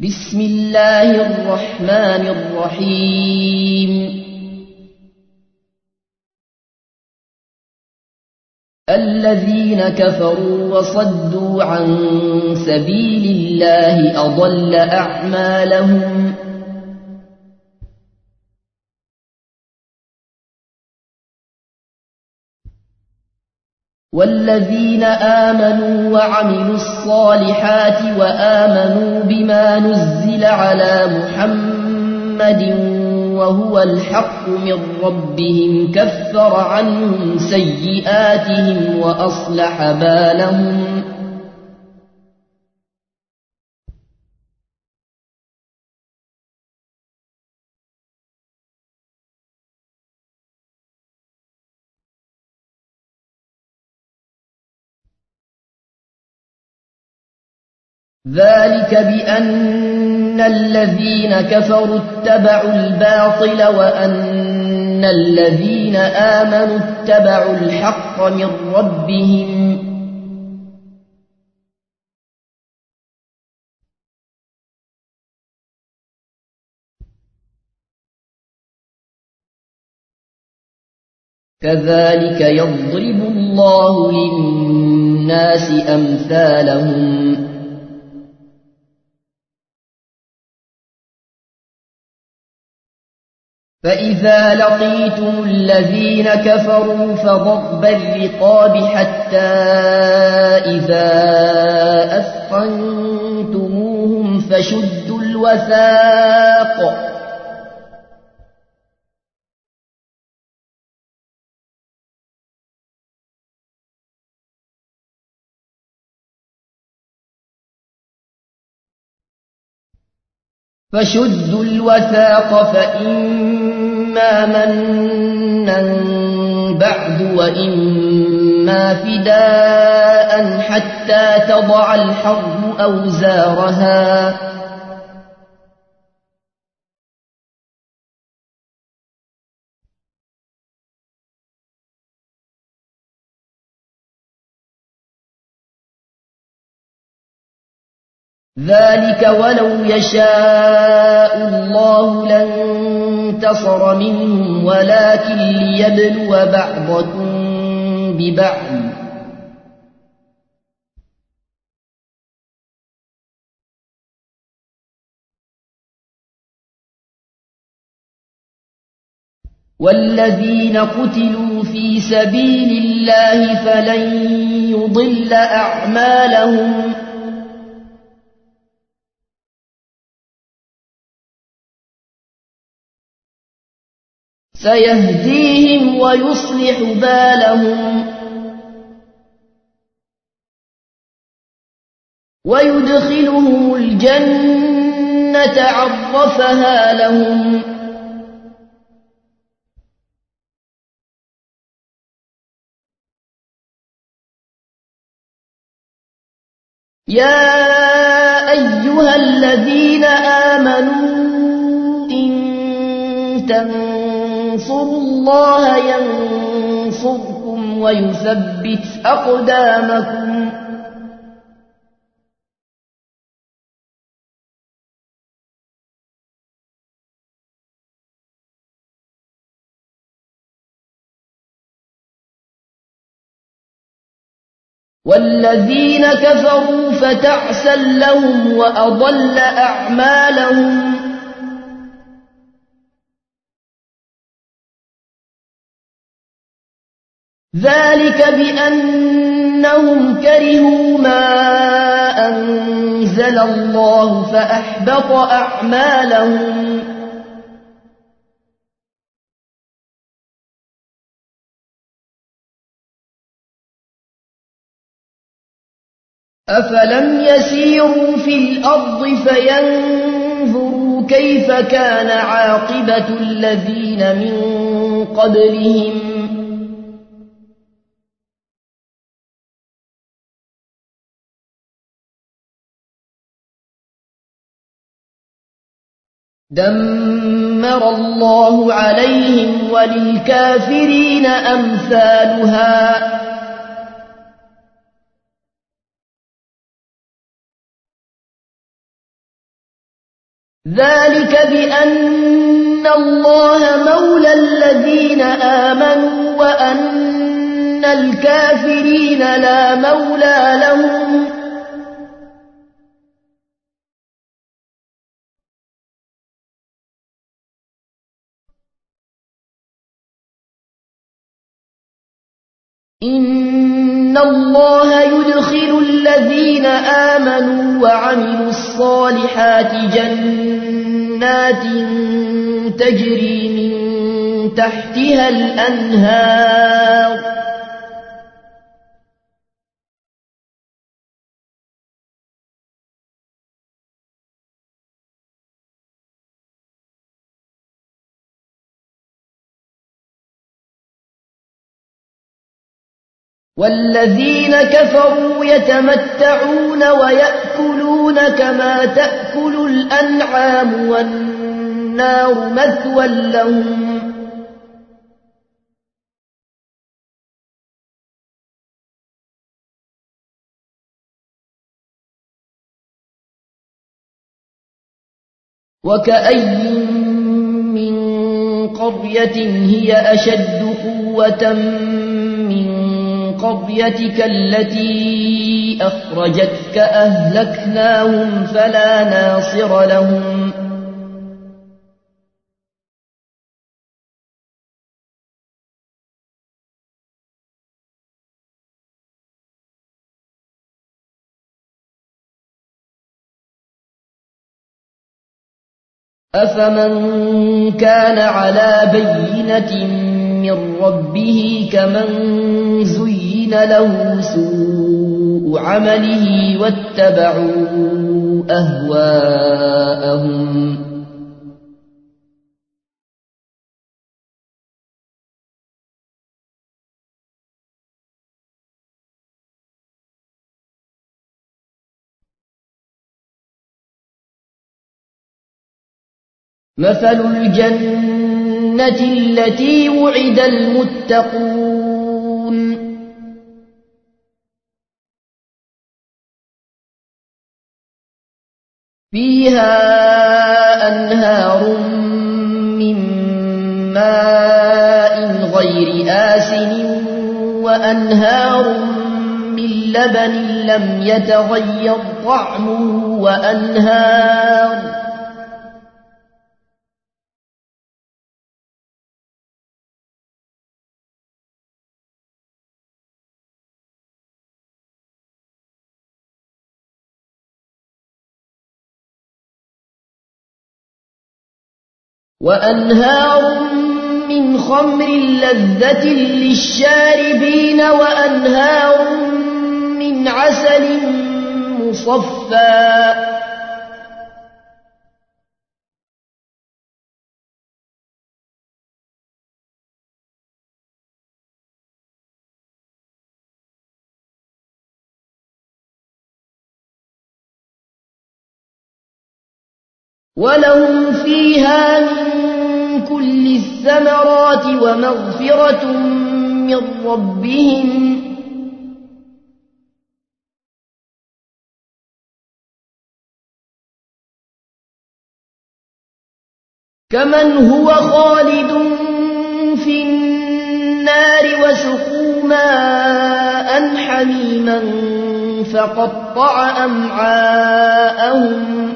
بسم الله الرحمن الرحيم الذين كفروا وصدوا عن سبيل الله أضل أعمالهم والذين آمنوا وعملوا الصالحات وآمنوا بما نزل على محمد وهو الحق من ربهم كفر عنهم سيئاتهم وأصلح بالهم ذلك بأن الذين كفروا اتبعوا الباطل وأن الذين آمنوا اتبعوا الحق من ربهم كذلك يضرب الله للناس أمثالهم فإذا لقيتم الذين كفروا فضرب الرقاب حتى إذا أثخنتموهم فشدوا الوثاق فإما منا بعد وإما فداء حتى تضع الحرب أوزارها ذلك ولو يشاء الله لانتصر منهم ولكن ليبلو بعضكم ببعض والذين قتلوا في سبيل الله فلن يضل أعمالهم سيهديهم ويصلح بالهم ويدخلهم الجنة عرفها لهم يا أيها الذين آمنوا إن تنصروا الله ينصركم ويثبت أقدامكم والذين كفروا فتعسا لهم وأضل أعمالهم ذلك بأنهم كرهوا ما أنزل الله فأحبط أعمالهم أفلم يسيروا في الأرض فينظروا كيف كان عاقبة الذين من قبلهم دمر الله عليهم وللكافرين أمثالها ذلك بأن الله مولى الذين آمنوا وأن الكافرين لا مولى لهم. إن الله يدخل الذين آمنوا وعملوا الصالحات جنات تجري من تحتها الأنهار والذين كفروا يتمتعون ويأكلون كما تأكل الأنعام والنار مثوى لهم. وكأي من قرية هي أشد قوة من قريتك التي أخرجتك أهلكناهم فلا ناصر لهم. أفمن كان على بينة من ربه كمن زين له سوء عمله واتبعوا أهواءهم. مثل الجنة التي وعد المتقون فيها أنهار من ماء غير آسن وأنهار من لبن لم يتغير طعمه وأنهار من خمر لذة للشاربين وأنهار من عسل مصفى ولهم فيها من كل الثمرات ومغفرة من ربهم كمن هو خالد في النار وسقوا ماء حميما فقطع أمعاءهم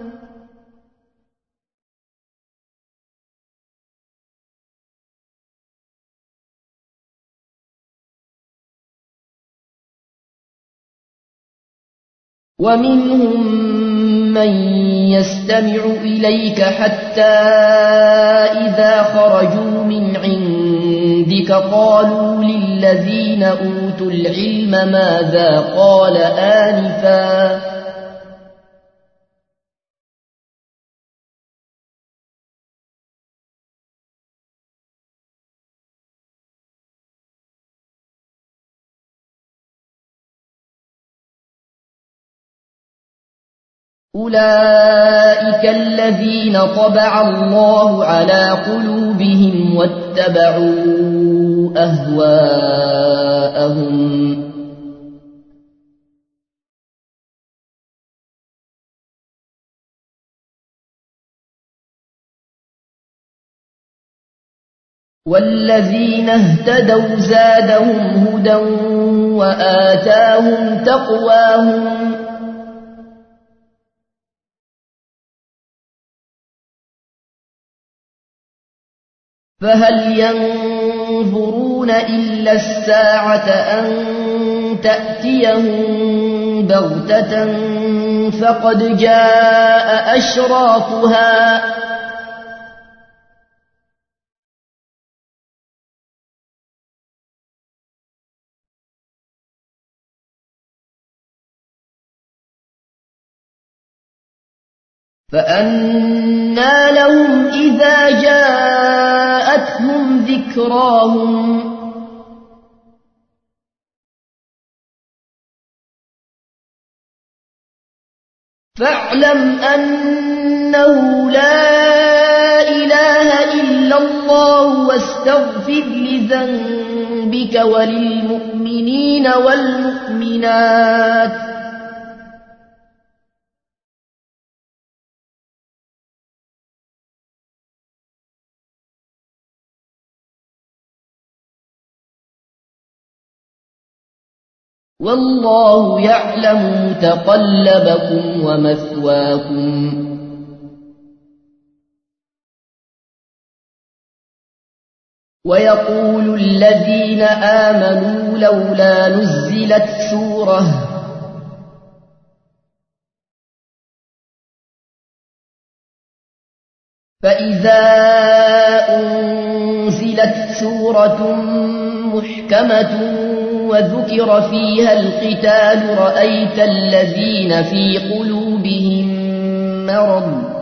ومنهم من يستمع إليك حتى إذا خرجوا من عندك قالوا للذين أوتوا العلم ماذا قال آنفا أولئك الذين طبع الله على قلوبهم واتبعوا أهواءهم والذين اهتدوا زادهم هدى وآتاهم تقواهم فهل ينظرون إلا الساعة أن تأتيهم بغتة فقد جاء أشراطها فأنى لهم إذا جاءتهم ذكراهم فاعلم أنه لا إله إلا الله واستغفر لذنبك وللمؤمنين والمؤمنات والله يعلم متقلبكم ومثواكم ويقول الذين آمنوا لولا نزلت سورة فإذا أنزلت سورة محكمة وذكر فيها القتال رأيت الذين في قلوبهم مرض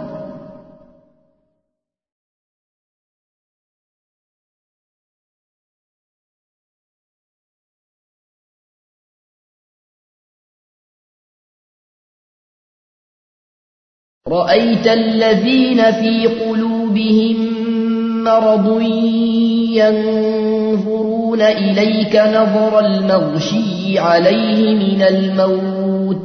ينظرون إليك نظر المغشي عليه من الموت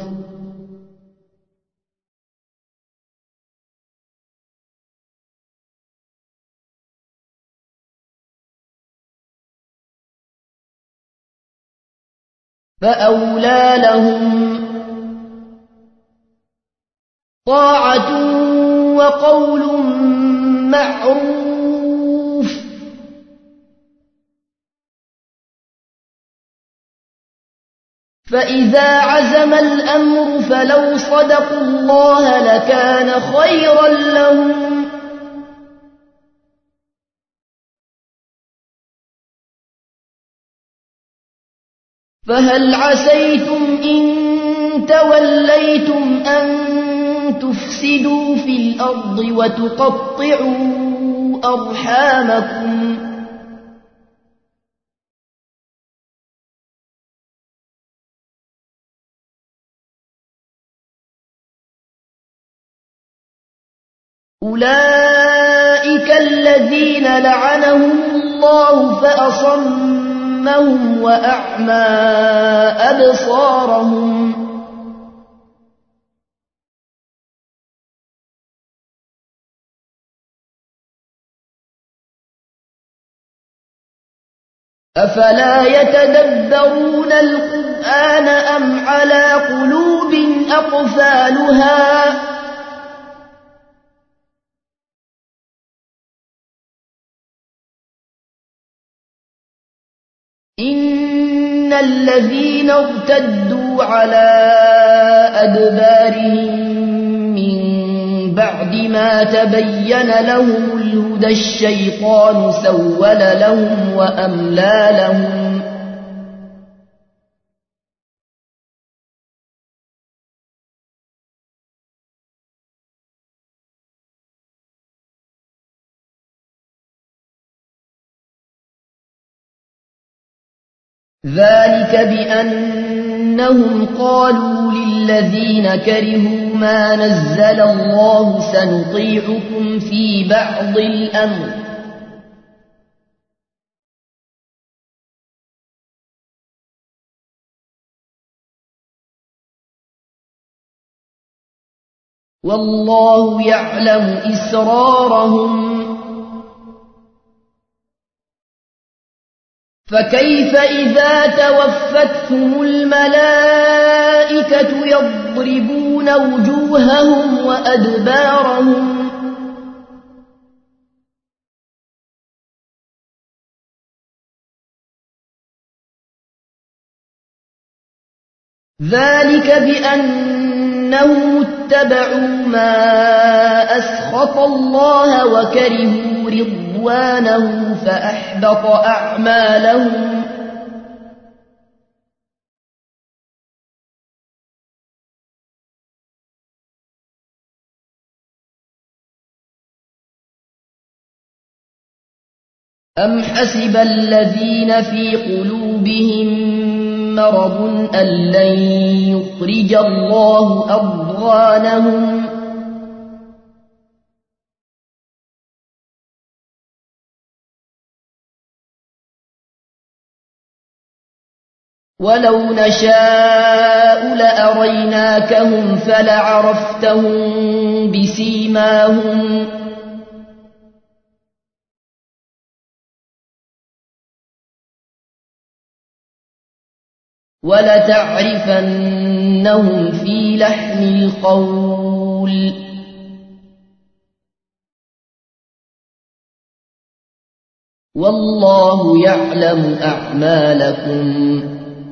فأولى لهم طاعة وقول معروف فإذا عزم الأمر فلو صدقوا الله لكان خيرا لهم فهل عسيتم إن توليتم أن تفسدوا في الأرض وتقطعوا أرحامكم أولئك الذين لعنهم الله فأصمهم وأعمى أبصارهم أفلا يتدبرون القرآن أم على قلوب أقفالها إن الذين ارتدوا على أدبارهم من بعد ما تبين لهم الهدى الشيطان سول لهم وأملى لهم ذلك بأنهم قالوا للذين كرهوا ما نزل الله سنطيعكم في بعض الأمر والله يعلم إسرارهم فكيف إذا توفتهم الملائكة يضربون وجوههم وأدبارهم ذلك بأنهم اتبعوا ما أسخط الله وكرهوا رضوانه فأحبط أعمالهم أم حسب الذين في قلوبهم مرض أن لن يخرج الله أضغانهم ولو نشاء لأريناكهم فلعرفتهم بسيماهم ولتعرفنهم في لحن القول والله يعلم أعمالكم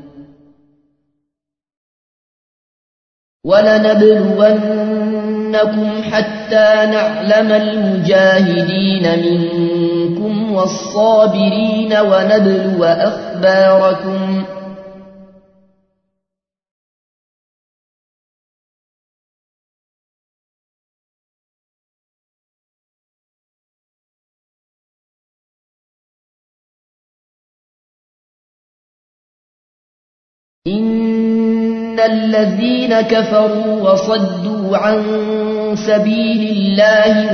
ولنبلونكم حتى نعلم المجاهدين منكم والصابرين ونبلو أخباركم إن الذين كفروا وصدوا عن سبيل الله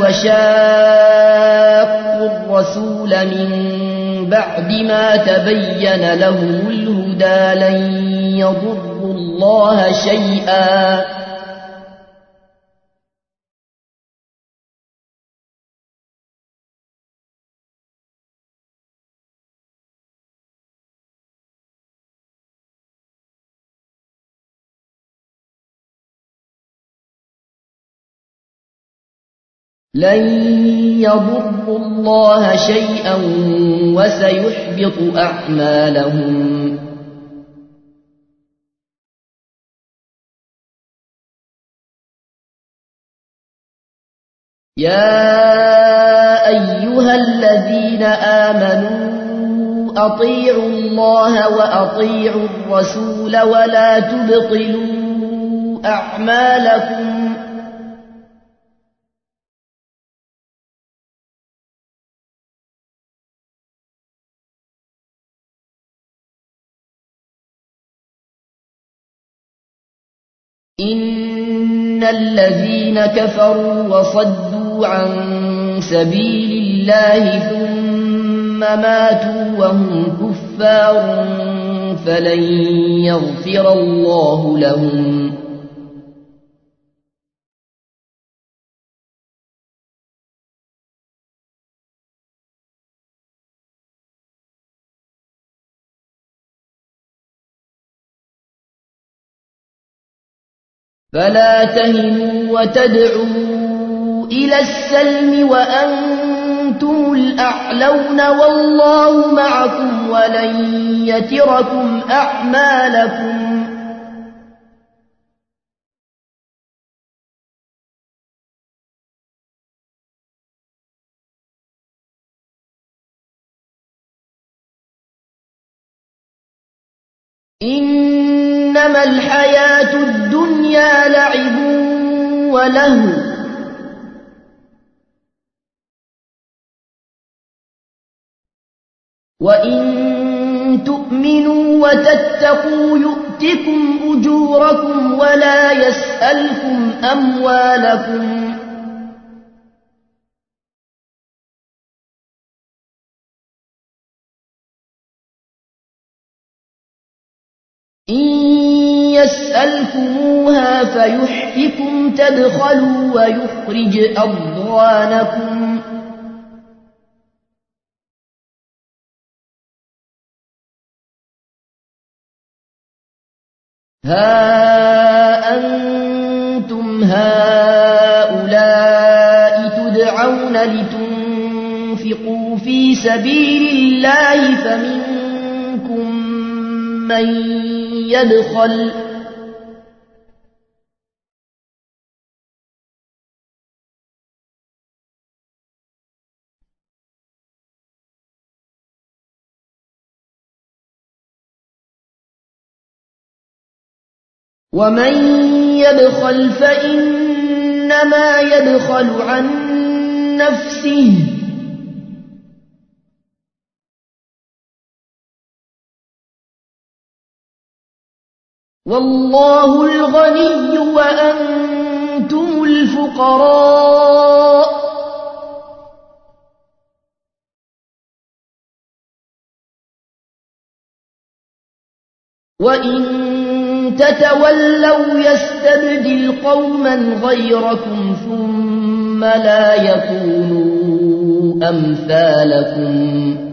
وشاقوا الرسول من بعد ما تبين لهم الهدى لن يضروا الله شيئا وسيحبط أعمالهم يا أيها الذين آمنوا أطيعوا الله وأطيعوا الرسول ولا تبطلوا أعمالكم إن الذين كفروا وصدوا عن سبيل الله ثم ماتوا وهم كفار فلن يغفر الله لهم فلا تهنوا وتدعوا إلى السلم وأنتم الأعلون والله معكم ولن يتركم أعمالكم إنما الحياة الدنيا لعب ولهو وإن تؤمنوا وتتقوا يؤتكم أجوركم ولا يسألكم أموالكم إن يسألكموها فيحفكم تبخلوا ويخرج أضغانكم ها أنتم هؤلاء تدعون لتنفقوا في سبيل الله فمنكم من يبخل ومن يبخل فإنما يبخل عن نفسه والله الغني وأنتم الفقراء وإن تتولوا يستبدل قوما غيركم ثم لا يكونوا أمثالكم